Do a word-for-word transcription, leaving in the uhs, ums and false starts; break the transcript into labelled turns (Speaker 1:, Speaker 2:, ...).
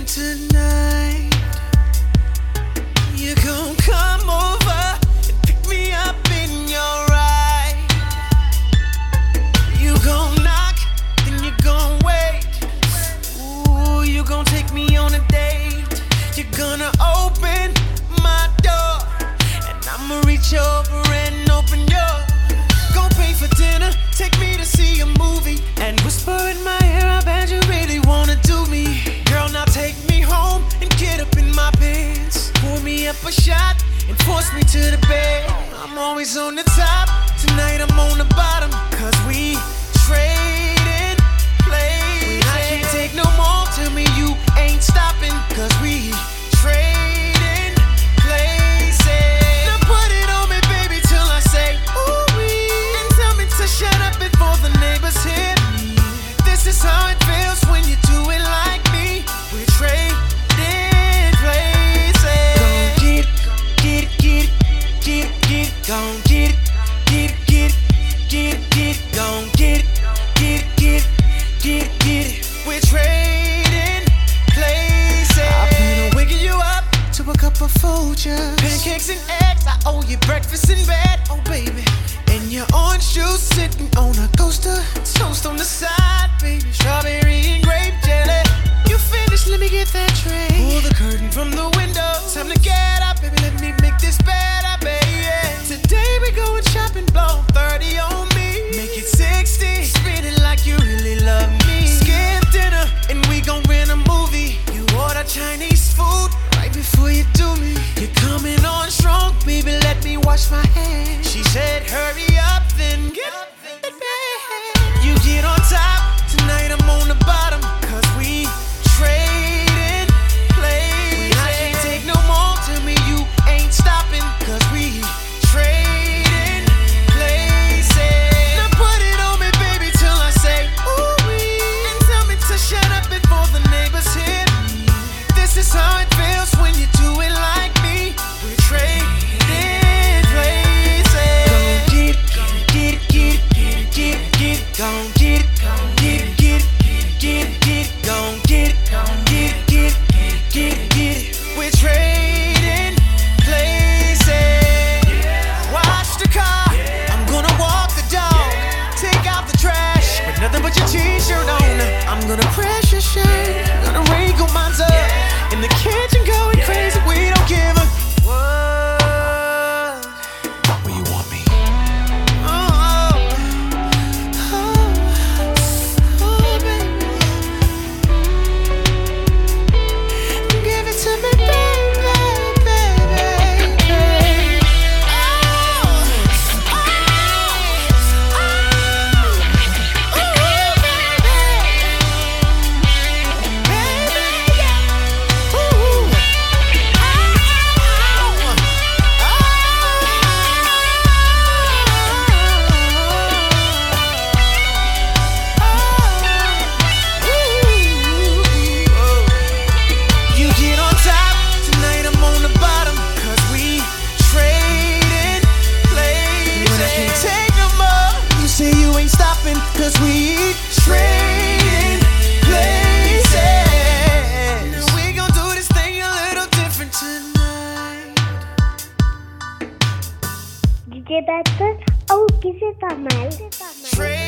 Speaker 1: tonight. You gon' come over and pick me up in your ride. You gon' knock, then you gon' wait. Ooh, you gon' take me on a date. You're gonna open my door, and I'ma reach over and open yours. Gon' pay for dinner, take me to see a movie, and whisper in my ear, I bet you really wanna do me. Girl, now take me home and get up in my pants. Pour me up a shot and force me to the bed. I'm always on the top, tonight I'm on the bottom, cause we trading places. I can't take no more, tell me you ain't stopping, cause we trading places. Now put it on me, baby, till I say ooh-wee, and tell me to shut up before the neighbors hear me. This is how it feels when you do it like me. We're trading places. Gon' get it, get it, get it, get it, get it. Gon' get it, get it, get it, get it, get it. Gon' get it, get it, get it, get it, get it. We're trading places. I've been waking you up to a cup of Folgers, pancakes and eggs. I owe you breakfast in bed, oh baby. And your orange juice sitting on a coaster, toast on the side, baby. Strawberry and grape jelly. You finished, let me get that tray. Pull the curtain from the window. Time to get up, baby. Let me make this better, baby. Today we going shopping, blow thirty on me. Make it sixty, spin it like you really love me. Skip dinner and we gon' rent a movie. You order Chinese food right before you do me. You're coming on strong, baby. Let me wash my hands. She said, hurry up, then get up, then baby. You get on top, tonight I'm on the bottom, cause we trading places. I can't take no more, tell me you ain't stopping, cause we trading places. Now put it on me, baby, till I say ooh-wee, and tell me to shut up before the neighbors hear me. This is how it feels when you do it like me. We're trading places. Gon' get it, get it, get it, get it, get it. Gon' get it, get it, get it, get it, get it. Gon' get it, get it, get it, get it, get it. We're trading places. Watch the car, I'm gonna walk the dog. Take out the trash, but nothing but your t-shirt on. I'm gonna press your shirt, gonna wrinkle mine up. In the kitchen going crazy, we don't give a what. Where you want me? Oh, oh, oh, baby. Give it to me, baby, baby. Oh, oh, oh, ooh, baby, baby, yeah. Ooh, you get on top, tonight I'm on the bottom, cause we trading places. When I can't take no more, you say you ain't stopping, cause we trading places. Now we gon' do this thing a little different tonight.
Speaker 2: D J Beto ou que você tá mal?
Speaker 1: Trading